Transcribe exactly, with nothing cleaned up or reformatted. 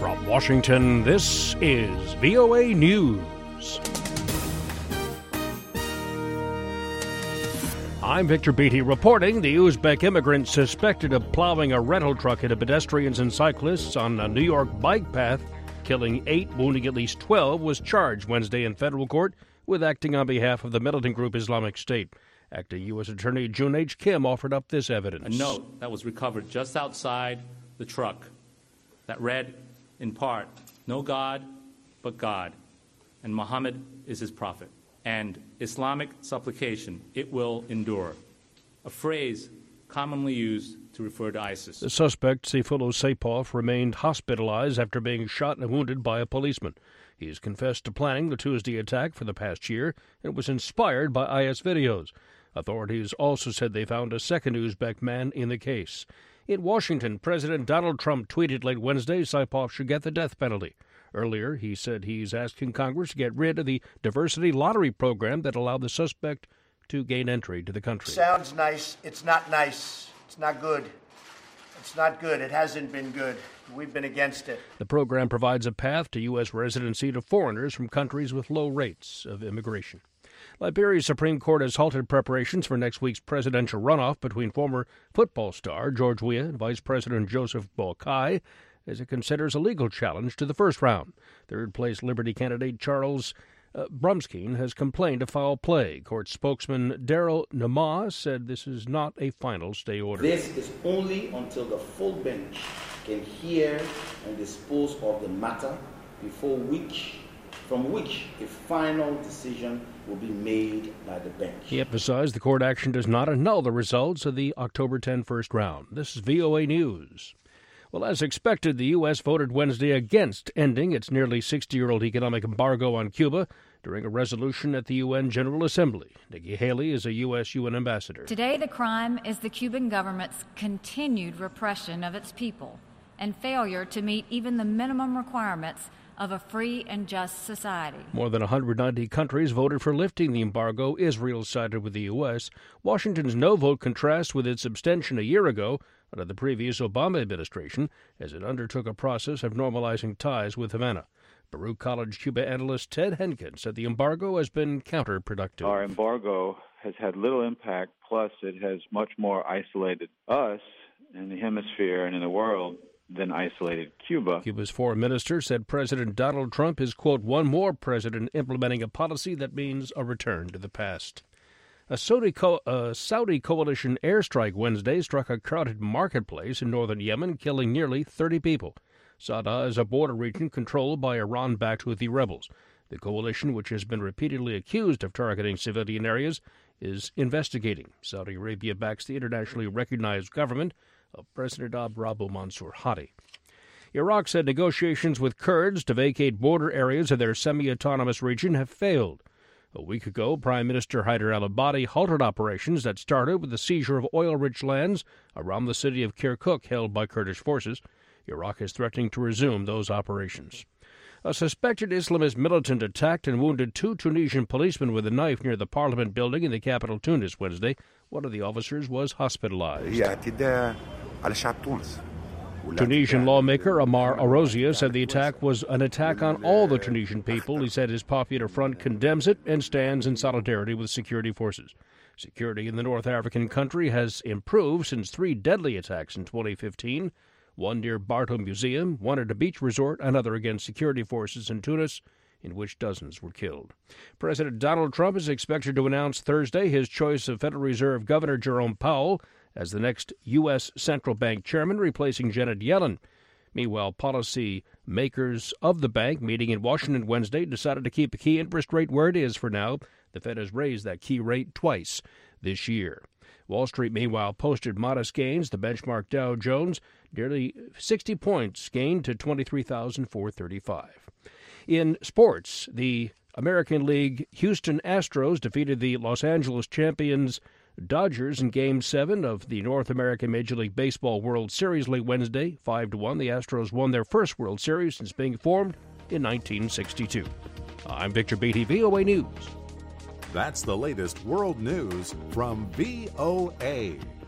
From Washington, this is V O A News. I'm Victor Beatty reporting the Uzbek immigrant suspected of plowing a rental truck into pedestrians and cyclists on a New York bike path, killing eight, wounding at least twelve, was charged Wednesday in federal court with acting on behalf of the militant group Islamic State. Acting U S Attorney June H. Kim offered up this evidence. A note that was recovered just outside the truck that read, in part, "No God but God, and Muhammad is his prophet, and Islamic supplication, it will endure," a phrase commonly used to refer to ISIS. The suspect, Sayfullo Saipov, remained hospitalized after being shot and wounded by a policeman. He has confessed to planning the Tuesday attack for the past year and was inspired by I S videos. Authorities also said they found a second Uzbek man in the case. In Washington, President Donald Trump tweeted late Wednesday Saipov should get the death penalty. Earlier, he said he's asking Congress to get rid of the diversity lottery program that allowed the suspect to gain entry to the country. Sounds nice. It's not nice. It's not good. It's not good. It hasn't been good. We've been against it. The program provides a path to U S residency to foreigners from countries with low rates of immigration. Liberia's Supreme Court has halted preparations for next week's presidential runoff between former football star George Weah and Vice President Joseph Boakai, as it considers a legal challenge to the first round. Third-place Liberty candidate Charles uh, Brumskine has complained of foul play. Court spokesman Daryl Nama said this is not a final stay order. This is only until the full bench can hear and dispose of the matter, before which, from which a final decision will be made by the bench. He emphasized the court action does not annul the results of the October tenth first round. This is V O A News. Well, as expected, the U S voted Wednesday against ending its nearly sixty-year-old economic embargo on Cuba during a resolution at the U N General Assembly. Nikki Haley is a U S U N ambassador. Today, the crime is the Cuban government's continued repression of its people and failure to meet even the minimum requirements of a free and just society. More than one hundred ninety countries voted for lifting the embargo Israel sided with the U S. Washington's no vote contrasts with its abstention a year ago under the previous Obama administration as it undertook a process of normalizing ties with Havana. Baruch College Cuba analyst Ted Henkin said the embargo has been counterproductive. Our embargo has had little impact, plus it has much more isolated us in the hemisphere and in the world than isolated Cuba. Cuba's foreign minister said President Donald Trump is, quote, one more president implementing a policy that means a return to the past. A Saudi, co- a Saudi coalition airstrike Wednesday struck a crowded marketplace in northern Yemen, killing nearly thirty people. Sada is a border region controlled by Iran-backed Houthi rebels. The coalition, which has been repeatedly accused of targeting civilian areas, is investigating. Saudi Arabia backs the internationally recognized government of President Abd-Rabbu Mansur Hadi. Iraq said negotiations with Kurds to vacate border areas of their semi-autonomous region have failed. A week ago, Prime Minister Haider al-Abadi halted operations that started with the seizure of oil-rich lands around the city of Kirkuk held by Kurdish forces. Iraq is threatening to resume those operations. A suspected Islamist militant attacked and wounded two Tunisian policemen with a knife near the Parliament building in the capital Tunis Wednesday. One of the officers was hospitalized. Tunisian lawmaker Amar Arozia said the attack was an attack on all the Tunisian people. He said his Popular Front condemns it and stands in solidarity with security forces. Security in the North African country has improved since three deadly attacks in twenty fifteen. One near Barto Museum, one at a beach resort, another against security forces in Tunis, in which dozens were killed. President Donald Trump is expected to announce Thursday his choice of Federal Reserve Governor Jerome Powell as the next U S central bank chairman, replacing Janet Yellen. Meanwhile, policy makers of the bank meeting in Washington Wednesday decided to keep the key interest rate where it is for now. The Fed has raised that key rate twice this year. Wall Street, meanwhile, posted modest gains. The benchmark Dow Jones nearly sixty points gained to twenty-three thousand four hundred thirty-five. In sports, the American League Houston Astros defeated the Los Angeles champions Dodgers in Game seven of the North American Major League Baseball World Series late Wednesday, five to one. The Astros won their first World Series since being formed in nineteen sixty-two. I'm Victor Beatty, V O A News. That's the latest world news from V O A.